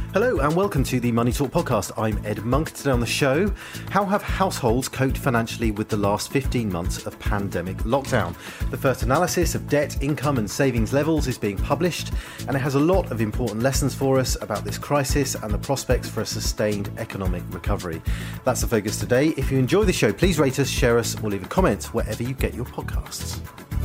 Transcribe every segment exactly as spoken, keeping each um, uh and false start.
Hello and welcome to the Money Talk podcast. I'm Ed Monk. Today on the show, how have households coped financially with the last fifteen months of pandemic lockdown? The first analysis of debt, income and savings levels is being published, and it has a lot of important lessons for us about this crisis and the prospects for a sustained economic recovery. That's the focus today. If you enjoy the show, please rate us, share us or leave a comment wherever you get your podcasts.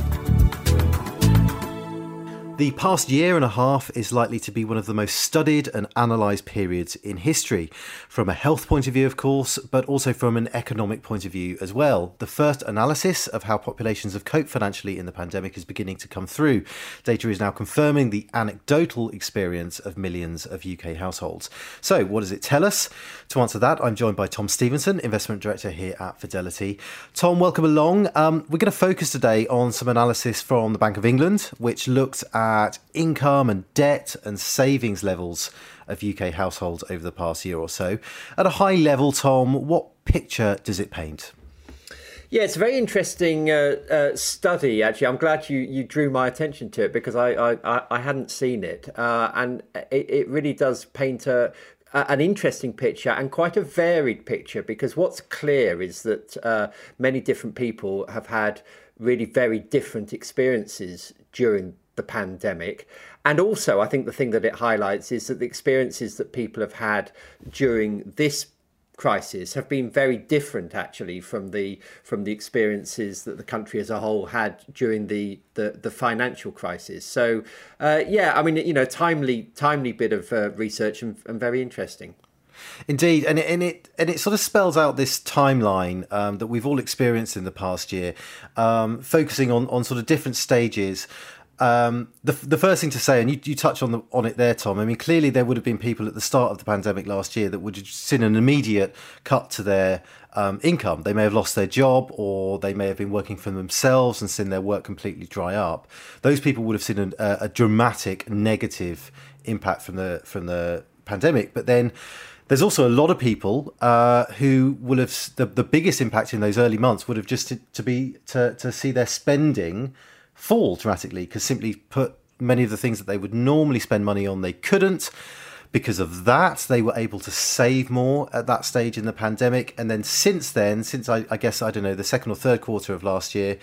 The past year and a half is likely to be one of the most studied and analysed periods in history, from a health point of view, of course, but also from an economic point of view as well. The first analysis of how populations have coped financially in the pandemic is beginning to come through. Data is now confirming the anecdotal experience of millions of U K households. So, what does it tell us? To answer that, I'm joined by Tom Stevenson, Investment Director here at Fidelity. Tom, welcome along. Um, we're going to focus today on some analysis from the Bank of England, which looked at at income and debt and savings levels of U K households over the past year or so. At a high level, Tom, what picture does it paint? Yeah, it's a very interesting uh, uh, study, actually. I'm glad you, you drew my attention to it because I, I, I hadn't seen it. Uh, and it, it really does paint a an interesting picture and quite a varied picture, because what's clear is that uh, many different people have had really very different experiences during the pandemic. And also, I think the thing that it highlights is that the experiences that people have had during this crisis have been very different, actually, from the from the experiences that the country as a whole had during the the, the financial crisis. So, uh, yeah, I mean, you know, timely timely bit of uh, research and, and very interesting. Indeed, and it, and it and it sort of spells out this timeline um, that we've all experienced in the past year, um, focusing on on sort of different stages. Um, the the first thing to say, and you, you touched on the, on it there, Tom. I mean, clearly there would have been people at the start of the pandemic last year that would have seen an immediate cut to their um, income. They may have lost their job, or they may have been working for themselves and seen their work completely dry up. Those people would have seen a, a dramatic negative impact from the from the pandemic. But then there's also a lot of people uh, who will have the, the biggest impact in those early months would have just to, to be to to see their spending fall dramatically, because simply put, many of the things that they would normally spend money on, they couldn't. Because of that, they were able to save more at that stage in the pandemic. And then since then, since I, I guess, I don't know, the second or third quarter of last year,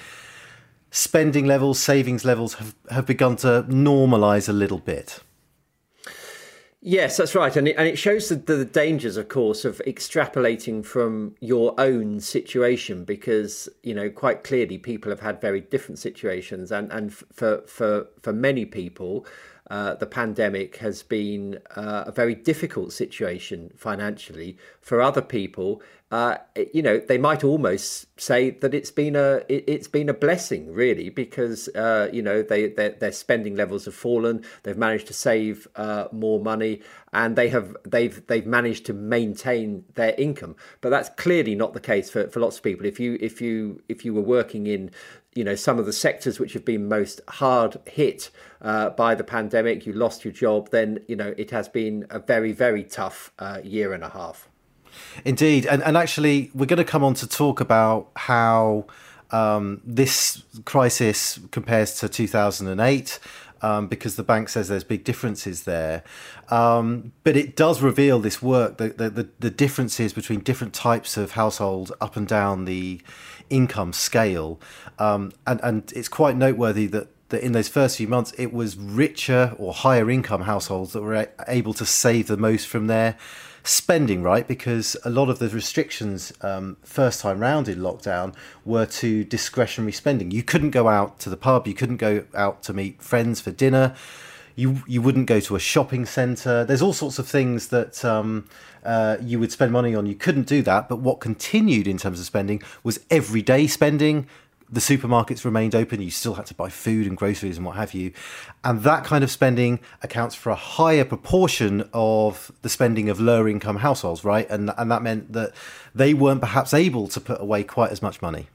spending levels, savings levels have, have begun to normalise a little bit. Yes, that's right. And it, and it shows the, the dangers, of course, of extrapolating from your own situation, because, you know, quite clearly people have had very different situations. And, and for, for, for many people, uh, the pandemic has been uh, a very difficult situation financially. For other people, uh, you know, they might almost say that it's been a it, it's been a blessing, really, because uh, you know they their, their spending levels have fallen. They've managed to save uh, more money, and they have they've they've managed to maintain their income. But that's clearly not the case for, for lots of people. If you if you if you were working in you know some of the sectors which have been most hard hit uh, by the pandemic, you lost your job, then you know it has been a very very tough uh, year and a half. Indeed. And, and actually, we're going to come on to talk about how um, this crisis compares to two thousand eight, um, because the bank says there's big differences there. Um, but it does reveal this work, the, the, the, the differences between different types of household up and down the income scale. Um, and, and it's quite noteworthy that that in those first few months, it was richer or higher income households that were able to save the most from their spending, right? Because a lot of the restrictions um, first time round in lockdown were to discretionary spending. You couldn't go out to the pub, you couldn't go out to meet friends for dinner, you you wouldn't go to a shopping centre. There's all sorts of things that um, uh, you would spend money on. You couldn't do that. But what continued in terms of spending was everyday spending. The supermarkets remained open. You still had to buy food and groceries and what have you. And that kind of spending accounts for a higher proportion of the spending of lower income households, right? And, and that meant that they weren't perhaps able to put away quite as much money.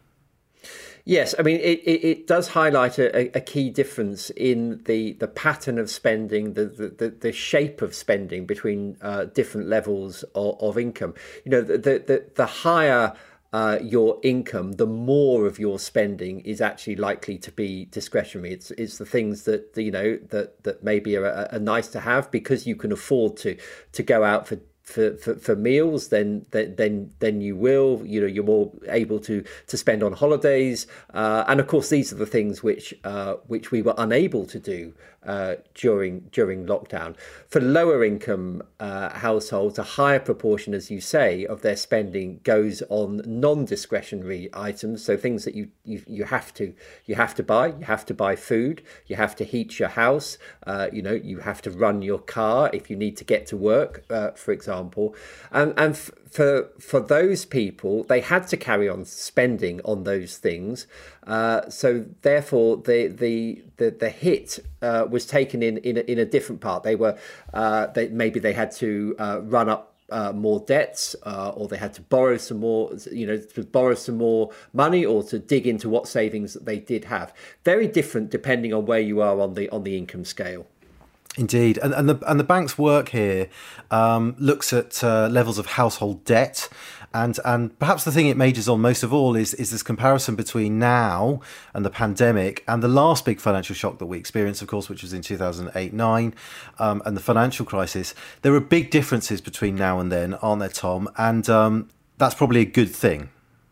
Yes, I mean, it, it, it does highlight a, a key difference in the, the pattern of spending, the, the, the shape of spending between uh, different levels of, of income. You know, the, the, the higher uh, your income, the more of your spending is actually likely to be discretionary. It's it's the things that you know that that maybe are, are nice to have because you can afford to to go out for. For, for, for meals, then then then you will. You know, you're more able to to spend on holidays, uh, and of course, these are the things which uh, which we were unable to do uh, during during lockdown. For lower income uh, households, a higher proportion, as you say, of their spending goes on non-discretionary items. So things that you you, you have to you have to buy. You have to buy food. You have to heat your house. Uh, you know, you have to run your car if you need to get to work, uh, for example. And and f- for for those people, they had to carry on spending on those things. Uh, so therefore, the the the, the hit uh, was taken in in a, in a different part. They were uh, they maybe they had to uh, run up. Uh, more debts, uh, or they had to borrow some more, you know, to borrow some more money, or to dig into what savings that they did have. Very different depending on where you are on the on the income scale. Indeed, and and the and the bank's work here um, looks at uh, levels of household debt, and and perhaps the thing it majors on most of all is is this comparison between now and the pandemic and the last big financial shock that we experienced, of course, which was in two thousand eight nine, um, and the financial crisis. There are big differences between now and then, aren't there, Tom? And um, that's probably a good thing.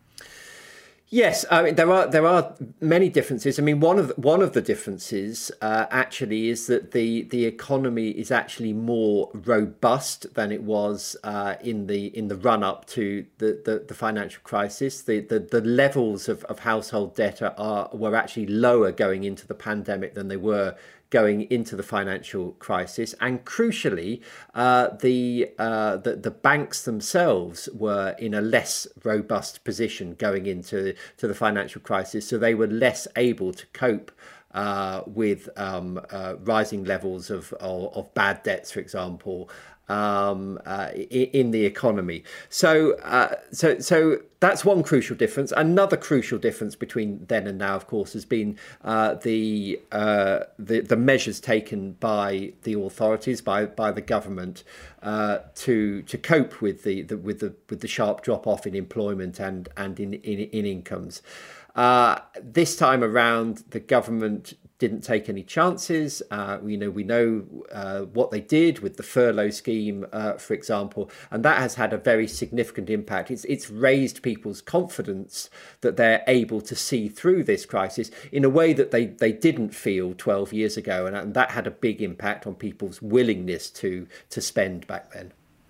Yes, I mean there are there are many differences. I mean one of the, one of the differences uh, actually is that the the economy is actually more robust than it was uh, in the in the run up to the, the, the financial crisis. The, the the levels of, of household debt are were actually lower going into the pandemic than they were going into the financial crisis, and crucially, uh, the, uh, the the banks themselves were in a less robust position going into to the financial crisis, so they were less able to cope uh, with um, uh, rising levels of, of of bad debts, for example, um, uh, in the economy. So, uh, so, so that's one crucial difference. Another crucial difference between then and now, of course, has been uh, the, uh, the the measures taken by the authorities, by by the government, uh, to to cope with the, the with the with the sharp drop off in employment and and in in, in incomes. Uh, this time around, the government didn't take any chances. Uh, you know, we know uh, what they did with the furlough scheme, uh, for example, and that has had a very significant impact. It's it's raised people's confidence that they're able to see through this crisis in a way that they, they didn't feel twelve years ago, and, and that had a big impact on people's willingness to to spend back then.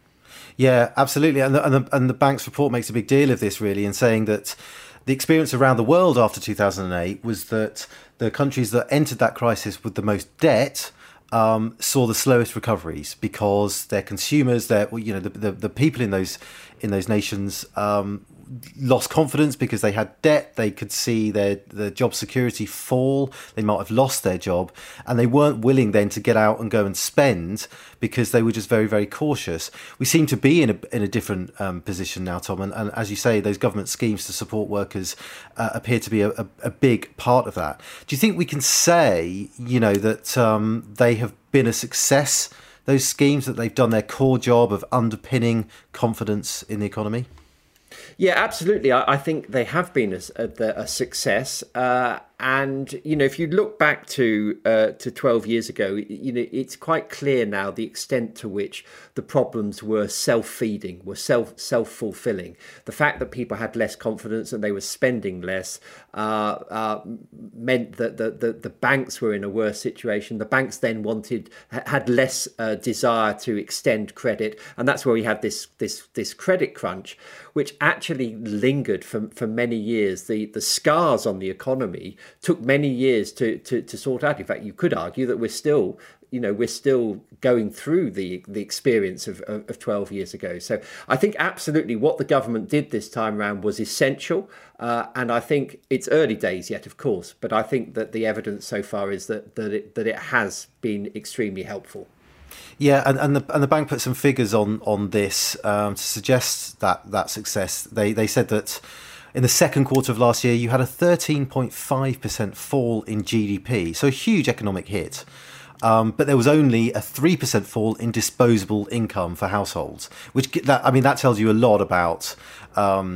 Yeah, absolutely, and the, and the, and the bank's report makes a big deal of this, really, in saying that the experience around the world after two thousand eight was that the countries that entered that crisis with the most debt um, saw the slowest recoveries because their consumers, their you know the, the, the people in those in those nations um, lost confidence because they had debt. They could see their their job security fall. They might have lost their job, and they weren't willing then to get out and go and spend because they were just very, very cautious. We seem to be in a in a different um, position now, Tom. And, and as you say, those government schemes to support workers uh, appear to be a, a, a big part of that. Do you think we can say, you know, that um, they have been a success? Those schemes, that they've done their core job of underpinning confidence in the economy? Yeah, absolutely. I, I think they have been a, a, a success. Uh, and, you know, if you look back to uh, to twelve years ago, you know, it's quite clear now the extent to which the problems were self-feeding, were self, self-fulfilling. The fact that people had less confidence and they were spending less uh, uh, meant that the, the, the banks were in a worse situation. The banks then wanted, had less uh, desire to extend credit. And that's where we had this this this credit crunch, which actually lingered for, for many years. The the scars on the economy took many years to, to, to sort out. In fact, you could argue that we're still, you know, we're still going through the, the experience of, of, of twelve years ago. So I think absolutely what the government did this time around was essential. Uh, and I think it's early days yet, of course, but I think that the evidence so far is that, that, it, that it has been extremely helpful. Yeah, and, and the and the bank put some figures on on this um, to suggest that that success. They they said that in the second quarter of last year, you had a thirteen point five percent fall in G D P, so a huge economic hit. Um, but there was only a three percent fall in disposable income for households, which that I mean that tells you a lot about um,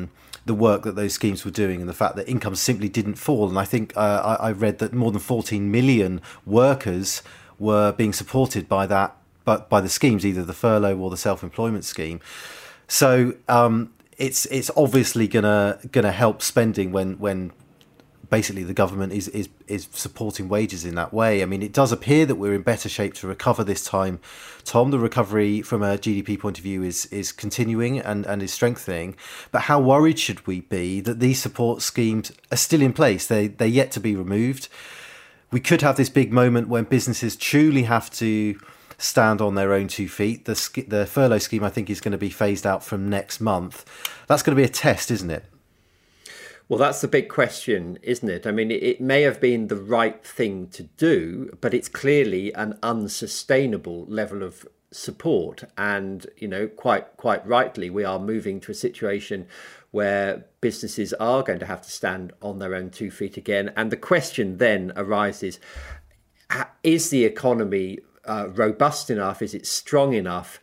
the work that those schemes were doing and the fact that income simply didn't fall. And I think uh, I, I read that more than fourteen million workers were being supported by that, but by the schemes, either the furlough or the self-employment scheme. So um, it's it's obviously gonna gonna help spending when when basically the government is, is is supporting wages in that way. I mean, it does appear that we're in better shape to recover this time, Tom. The recovery from a G D P point of view is is continuing and, and is strengthening. But how worried should we be that these support schemes are still in place? They, they're yet to be removed. We could have this big moment when businesses truly have to stand on their own two feet. The, the furlough scheme, I think, is going to be phased out from next month. That's going to be a test, isn't it? Well, that's the big question, isn't it? I mean, it may have been the right thing to do, but it's clearly an unsustainable level of support. And, you know, quite quite rightly, we are moving to a situation where businesses are going to have to stand on their own two feet again. And the question then arises, is the economy uh, robust enough? Is it strong enough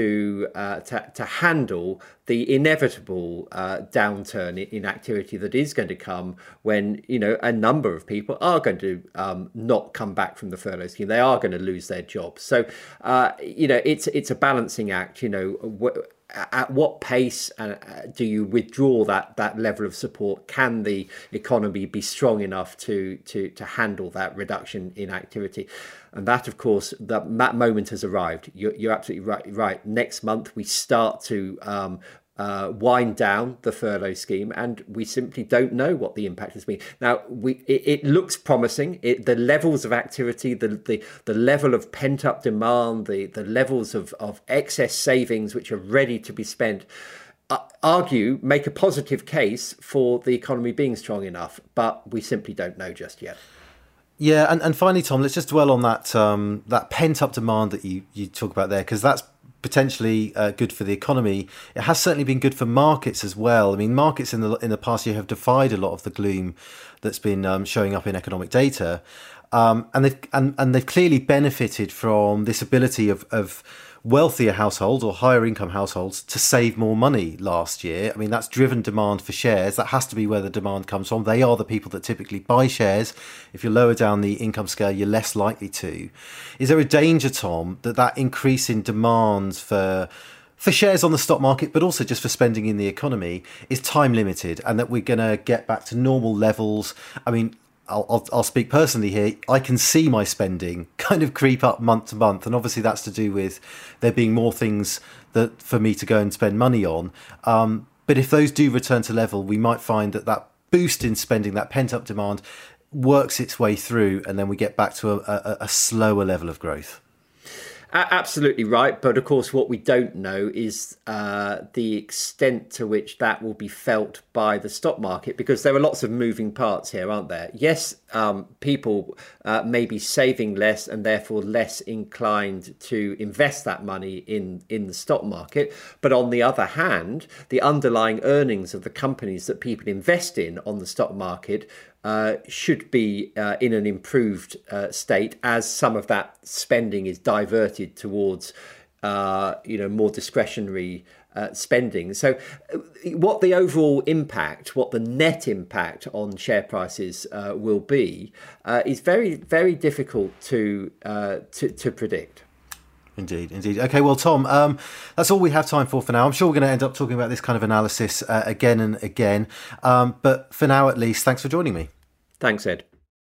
to uh, to, to handle the inevitable uh, downturn in, in activity that is going to come when, you know, a number of people are going to um, not come back from the furlough scheme. They are going to lose their jobs. So, uh, you know, it's it's a balancing act. You know, wh- at what pace uh, do you withdraw that that level of support? Can the economy be strong enough to to to handle that reduction in activity? And that, of course, that, that moment has arrived. You're, you're absolutely right. Right. Next month, we start to um, uh, wind down the furlough scheme, and we simply don't know what the impact has been. Now, we it, it looks promising. It, the levels of activity, the the, the level of pent-up demand, the, the levels of, of excess savings which are ready to be spent, uh, argue, make a positive case for the economy being strong enough, but we simply don't know just yet. Yeah, and, and finally, Tom, let's just dwell on that um, that pent-up demand that you, you talk about there, because that's potentially uh, good for the economy. It has certainly been good for markets as well. I mean, markets in the in the past year have defied a lot of the gloom that's been um, showing up in economic data, um, and they've and, and they've clearly benefited from this ability of of wealthier households or higher income households to save more money last year. I mean, that's driven demand for shares. That has to be where the demand comes from. They are the people that typically buy shares. If you're lower down the income scale, you're less likely to. Is there a danger, Tom, that that increase in demand for for shares on the stock market, but also just for spending in the economy, is time limited, and that we're going to get back to normal levels? I mean, I'll, I'll, I'll speak personally here. I can see my spending kind of creep up month to month, and obviously that's to do with there being more things that for me to go and spend money on. Um, but if those do return to level, we might find that that boost in spending, that pent-up demand, works its way through, and then we get back to a, a, a slower level of growth. Absolutely right. But of course, what we don't know is uh, the extent to which that will be felt by the stock market, because there are lots of moving parts here, aren't there? Yes, um, people uh, may be saving less and therefore less inclined to invest that money in, in the stock market. But on the other hand, the underlying earnings of the companies that people invest in on the stock market Uh, should be uh, in an improved uh, state as some of that spending is diverted towards, uh, you know, more discretionary uh, spending. So what the overall impact, what the net impact on share prices uh, will be uh, is very, very difficult to, uh, to, to predict. Indeed, indeed. Okay, well, Tom, um, that's all we have time for for now. I'm sure we're going to end up talking about this kind of analysis uh, again and again. Um, but for now, at least, thanks for joining me. Thanks, Ed.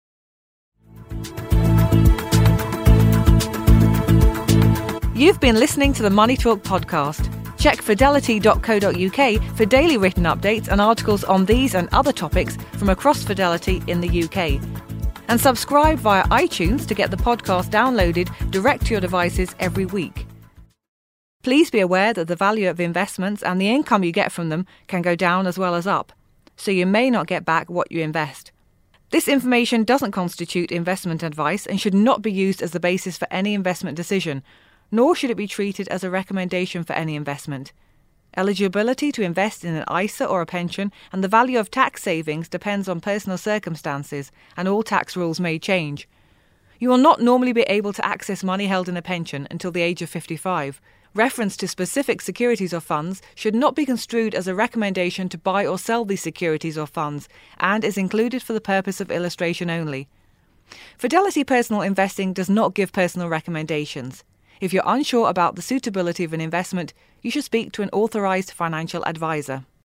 You've been listening to the Money Talk podcast. Check fidelity dot co dot uk for daily written updates and articles on these and other topics from across Fidelity in the U K. And subscribe via iTunes to get the podcast downloaded direct to your devices every week. Please be aware that the value of investments and the income you get from them can go down as well as up, so you may not get back what you invest. This information doesn't constitute investment advice and should not be used as the basis for any investment decision, nor should it be treated as a recommendation for any investment. Eligibility to invest in an I S A or a pension and the value of tax savings depends on personal circumstances, and all tax rules may change. You will not normally be able to access money held in a pension until the age of fifty-five, Reference to specific securities or funds should not be construed as a recommendation to buy or sell these securities or funds and is included for the purpose of illustration only. Fidelity Personal Investing does not give personal recommendations. If you're unsure about the suitability of an investment, you should speak to an authorised financial advisor.